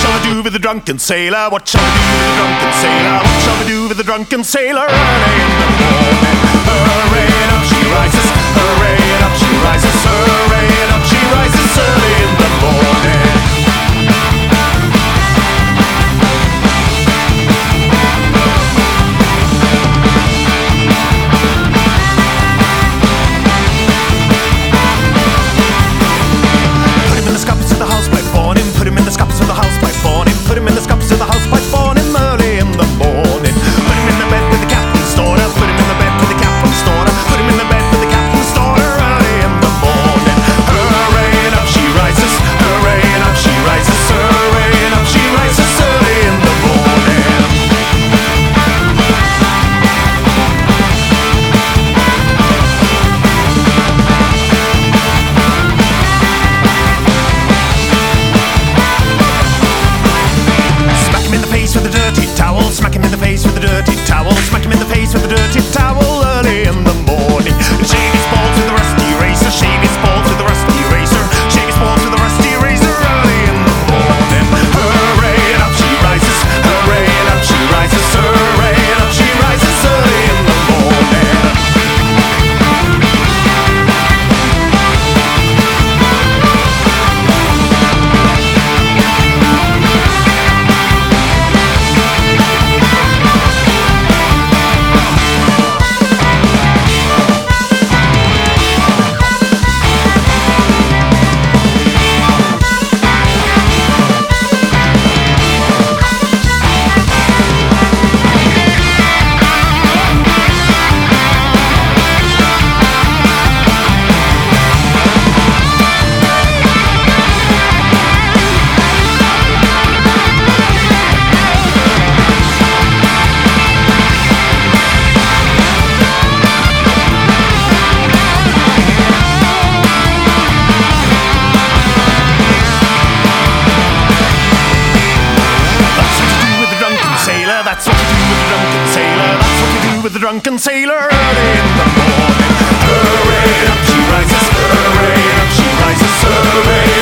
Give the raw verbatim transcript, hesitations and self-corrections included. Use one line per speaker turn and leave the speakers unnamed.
shall I do with the drunken sailor? What shall I do with the drunken sailor? What shall I do with the drunken sailor? Early in the morning, hooray and up she rises, hooray and up she rises, hooray and up she rises early in the morning. Put him in the scuppers of the house pipe on him, put him in the scuppers of the house pipe on him, put him in the scuppers of the house pipe on him early in the morning. Put him in the bed with the captain's daughter, put him in the bed with the captain's daughter, put him in the bed with the captain's daughter early in the morning. Hooray and up she rises, hooray and up she rises, hooray and up she rises early in the morning. Smack him in the face with a dirty towel, smack him in the face with a dirty towel, smack him in the face with a dirty towel early in the morning. Shave his balls with a rusty razor, shave his balls with a rusty razor, shave his balls with a rusty razor early in the morning. Hooray and up she rises, hooray and up she rises, hooray and up she rises early in the morning. That's what you do with the drunken sailor. That's what you do with the drunken sailor early in the morning. Hooray, up she rises. Hooray, up she rises. Hooray.